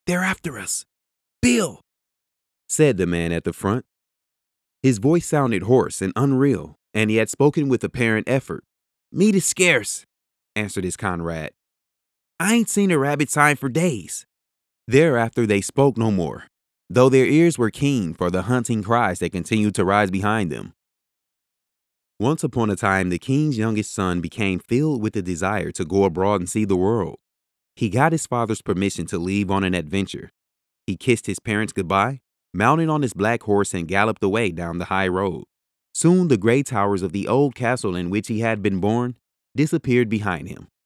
They're after us. Bill, said the man at the front. His voice sounded hoarse and unreal, and he had spoken with apparent effort. Meat is scarce, answered his comrade. I ain't seen a rabbit sign for days. Thereafter they spoke no more, though their ears were keen for the hunting cries that continued to rise behind them. Once upon a time, the king's youngest son became filled with the desire to go abroad and see the world. He got his father's permission to leave on an adventure. He kissed his parents goodbye, mounted on his black horse, and galloped away down the high road. Soon the gray towers of the old castle in which he had been born disappeared behind him.